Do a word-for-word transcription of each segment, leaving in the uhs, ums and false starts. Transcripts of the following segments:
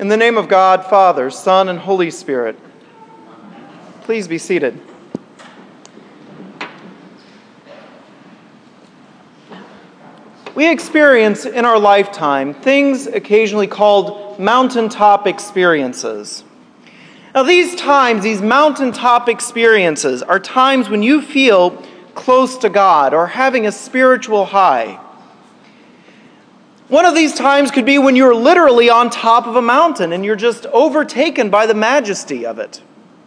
In the name of God, Father, Son, and Holy Spirit. Please be seated. We experience in our lifetime things occasionally called mountaintop experiences. Now, these times, these mountaintop experiences are times when you feel close to God or having a spiritual high. One of these times could be when you're literally on top of a mountain and you're just overtaken by the majesty of it.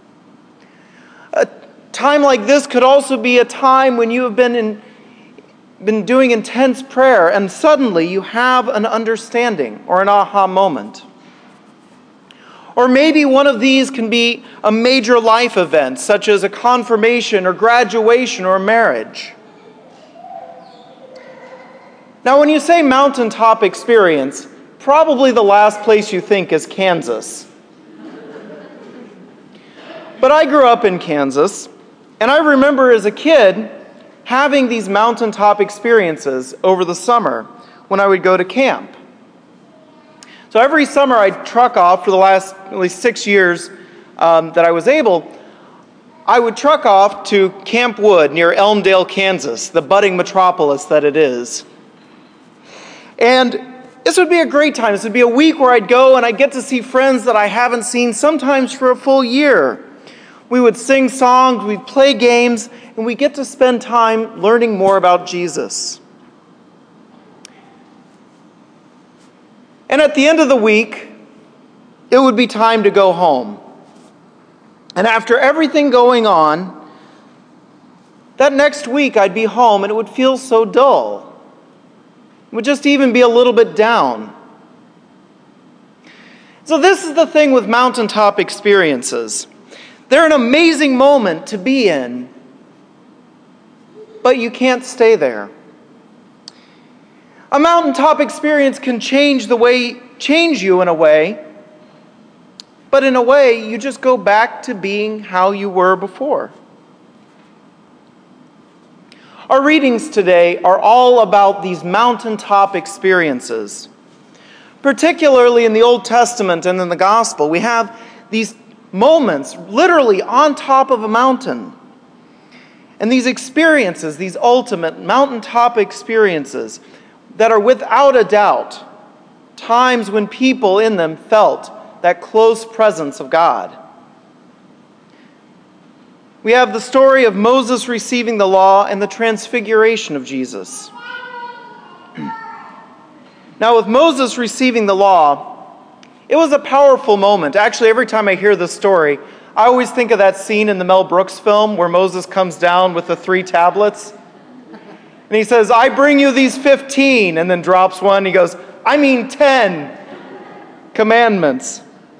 A time like this could also be a time when you have been in, been doing intense prayer and suddenly you have an understanding or an aha moment. Or maybe one of these can be a major life event, such as a confirmation or graduation or marriage. Now, when you say mountaintop experience, probably the last place you think is Kansas. But I grew up in Kansas, and I remember as a kid having these mountaintop experiences over the summer when I would go to camp. So every summer I'd truck off for the last at least six years um, that I was able, I would truck off to Camp Wood near Elmdale, Kansas, the budding metropolis that it is. And this would be a great time. This would be a week where I'd go and I'd get to see friends that I haven't seen sometimes for a full year. We would sing songs, we'd play games, and we get to spend time learning more about Jesus. And at the end of the week, it would be time to go home. And after everything going on, that next week I'd be home and it would feel so dull. It would just even be a little bit down. So this is the thing with mountaintop experiences. They're an amazing moment to be in, but you can't stay there. A mountaintop experience can change the way, change you in a way, but in a way, you just go back to being how you were before. Our readings today are all about these mountaintop experiences. Particularly in the Old Testament and in the Gospel, we have these moments literally on top of a mountain. And these experiences, these ultimate mountaintop experiences that are without a doubt times when people in them felt that close presence of God. We have the story of Moses receiving the law and the transfiguration of Jesus. Now, with Moses receiving the law, it was a powerful moment. Actually, every time I hear this story, I always think of that scene in the Mel Brooks film where Moses comes down with the three tablets. And he says, I bring you these fifteen, and then drops one. He goes, I mean ten commandments.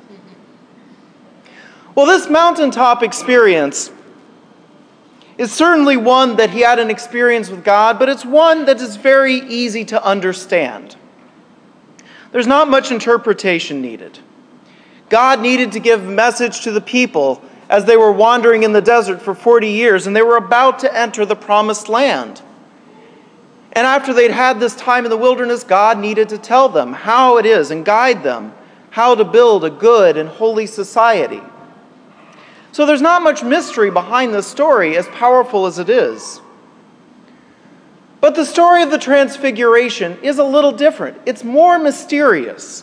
Well, this mountaintop experience is certainly one that he had an experience with God, but it's one that is very easy to understand. There's not much interpretation needed. God needed to give a message to the people as they were wandering in the desert for forty years, and they were about to enter the promised land. And after they'd had this time in the wilderness, God needed to tell them how it is and guide them how to build a good and holy society. So there's not much mystery behind this story, as powerful as it is. But the story of the Transfiguration is a little different. It's more mysterious.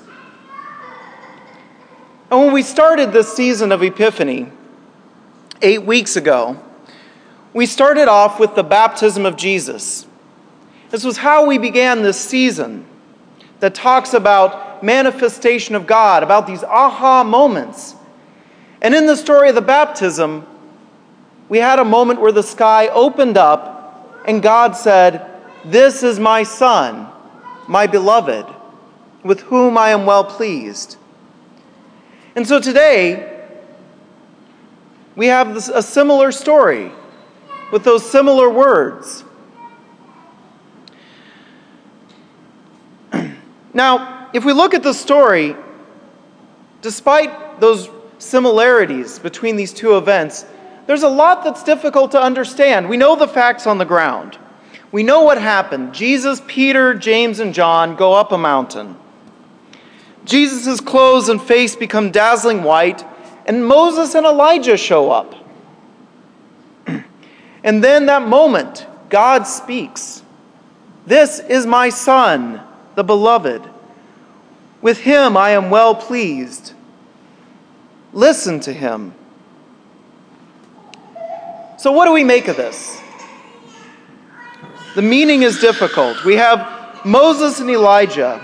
And when we started this season of Epiphany eight weeks ago, we started off with the baptism of Jesus. This was how we began this season that talks about manifestation of God, about these aha moments. And in the story of the baptism, we had a moment where the sky opened up and God said, this is my Son, my beloved, with whom I am well pleased. And so today, we have this, a similar story with those similar words. Now, if we look at the story, despite those similarities between these two events, there's a lot that's difficult to understand. We know the facts on the ground. We know what happened. Jesus, Peter, James, and John go up a mountain. Jesus' clothes and face become dazzling white, and Moses and Elijah show up. And then that moment, God speaks. "This is my Son, the beloved. With him I am well pleased. Listen to him." So what do we make of this? The meaning is difficult. We have Moses and Elijah,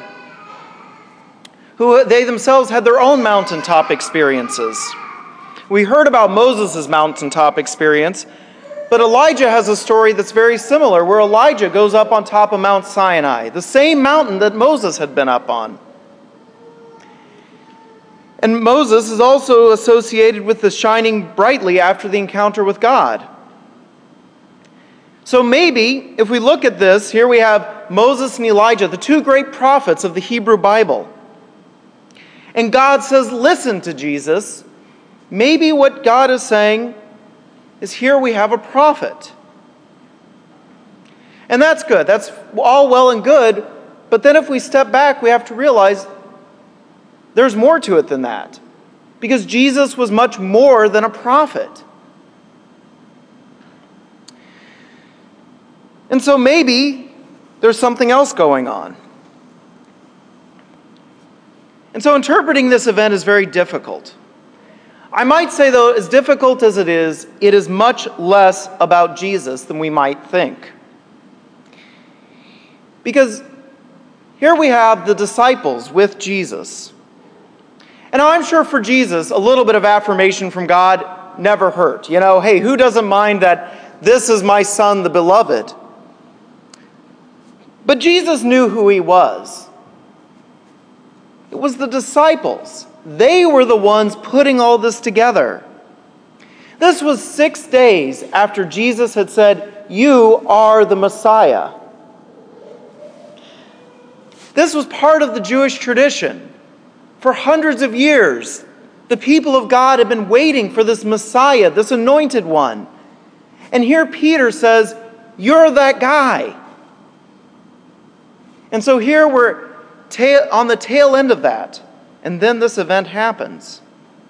who they themselves had their own mountaintop experiences. We heard about Moses' mountaintop experience, but Elijah has a story that's very similar, where Elijah goes up on top of Mount Sinai, the same mountain that Moses had been up on. And Moses is also associated with the shining brightly after the encounter with God. So maybe, if we look at this, here we have Moses and Elijah, the two great prophets of the Hebrew Bible. And God says, listen to Jesus. Maybe what God is saying is, here we have a prophet. And that's good. That's all well and good. But then if we step back, we have to realize there's more to it than that. Because Jesus was much more than a prophet. And so maybe there's something else going on. And so interpreting this event is very difficult. I might say, though, as difficult as it is, it is much less about Jesus than we might think. Because here we have the disciples with Jesus. And I'm sure for Jesus, a little bit of affirmation from God never hurt. You know, hey, who doesn't mind that this is my Son, the beloved? But Jesus knew who he was. It was the disciples. They were the ones putting all this together. This was six days after Jesus had said, "You are the Messiah." This was part of the Jewish tradition. For hundreds of years, the people of God had been waiting for this Messiah, this anointed one. And here Peter says, "You're that guy." And so here we're tail, on the tail end of that. And then this event happens.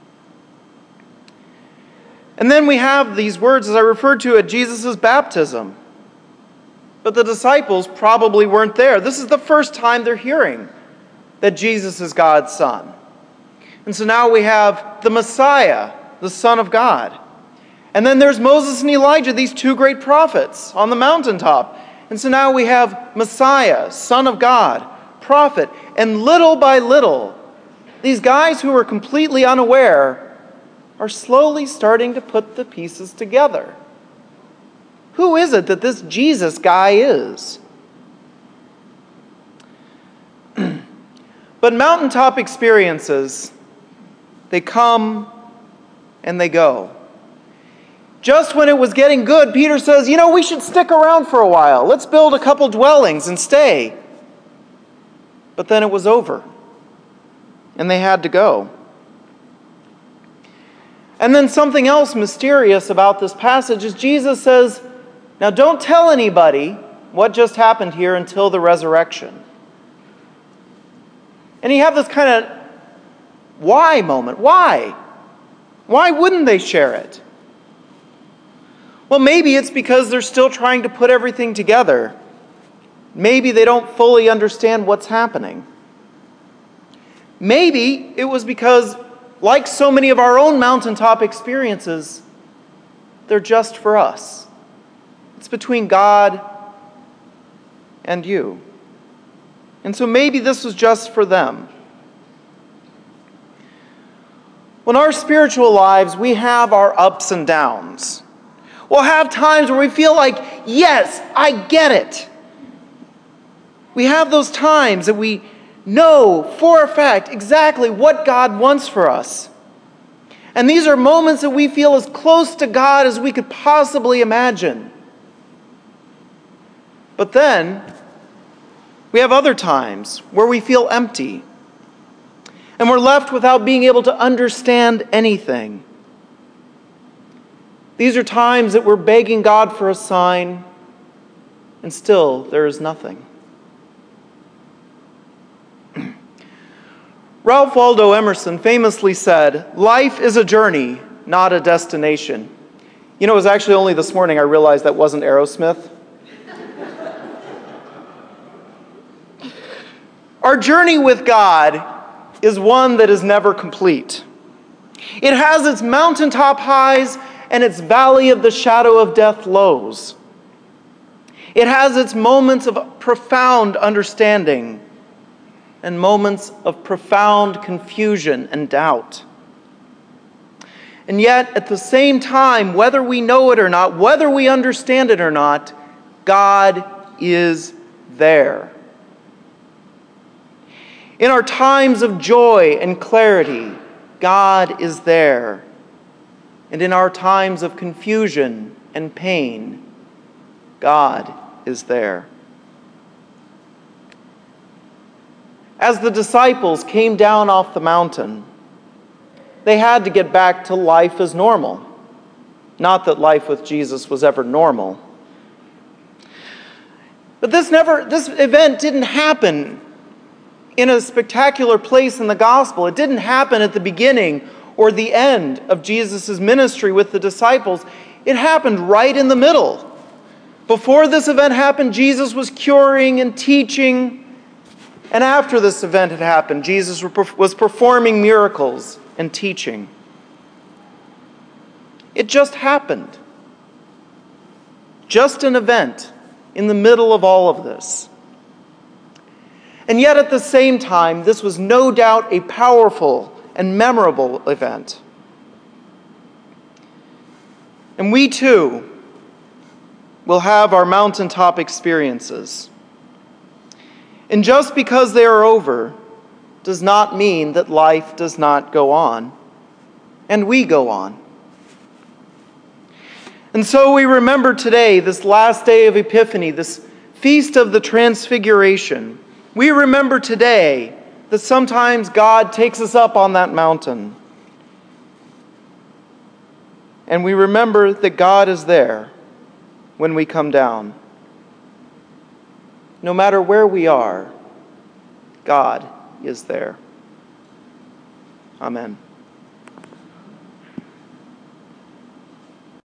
And then we have these words, as I referred to, at Jesus' baptism. But the disciples probably weren't there. This is the first time they're hearing that Jesus is God's Son. And so now we have the Messiah, the Son of God. And then there's Moses and Elijah, these two great prophets on the mountaintop. And so now we have Messiah, Son of God, prophet. And little by little, these guys who were completely unaware are slowly starting to put the pieces together. Who is it that this Jesus guy is? But mountaintop experiences, they come and they go. Just when it was getting good, Peter says, you know, we should stick around for a while. Let's build a couple dwellings and stay. But then it was over. And they had to go. And then something else mysterious about this passage is Jesus says, now don't tell anybody what just happened here until the resurrection. And you have this kind of why moment. Why? Why wouldn't they share it? Well, maybe it's because they're still trying to put everything together. Maybe they don't fully understand what's happening. Maybe it was because, like so many of our own mountaintop experiences, they're just for us. It's between God and you. And so maybe this was just for them. In our spiritual lives, we have our ups and downs. We'll have times where we feel like, yes, I get it. We have those times that we know for a fact exactly what God wants for us. And these are moments that we feel as close to God as we could possibly imagine. But then, we have other times where we feel empty. And we're left without being able to understand anything. These are times that we're begging God for a sign, and still there is nothing. Ralph Waldo Emerson famously said, "Life is a journey, not a destination." You know, it was actually only this morning I realized that wasn't Aerosmith. Our journey with God is one that is never complete. It has its mountaintop highs and its valley of the shadow of death lows. It has its moments of profound understanding and moments of profound confusion and doubt. And yet, at the same time, whether we know it or not, whether we understand it or not, God is there. In our times of joy and clarity, God is there. And in our times of confusion and pain, God is there. As the disciples came down off the mountain, they had to get back to life as normal. Not that life with Jesus was ever normal. But this never, this event didn't happen in a spectacular place in the gospel. It didn't happen at the beginning or the end of Jesus' ministry with the disciples. It happened right in the middle. Before this event happened, Jesus was curing and teaching. And after this event had happened, Jesus was performing miracles and teaching. It just happened. Just an event in the middle of all of this. And yet at the same time, this was no doubt a powerful and memorable event. And we too will have our mountaintop experiences. And just because they are over does not mean that life does not go on. And we go on. And so we remember today, this last day of Epiphany, this feast of the Transfiguration. We remember today that sometimes God takes us up on that mountain. And we remember that God is there when we come down. No matter where we are, God is there. Amen.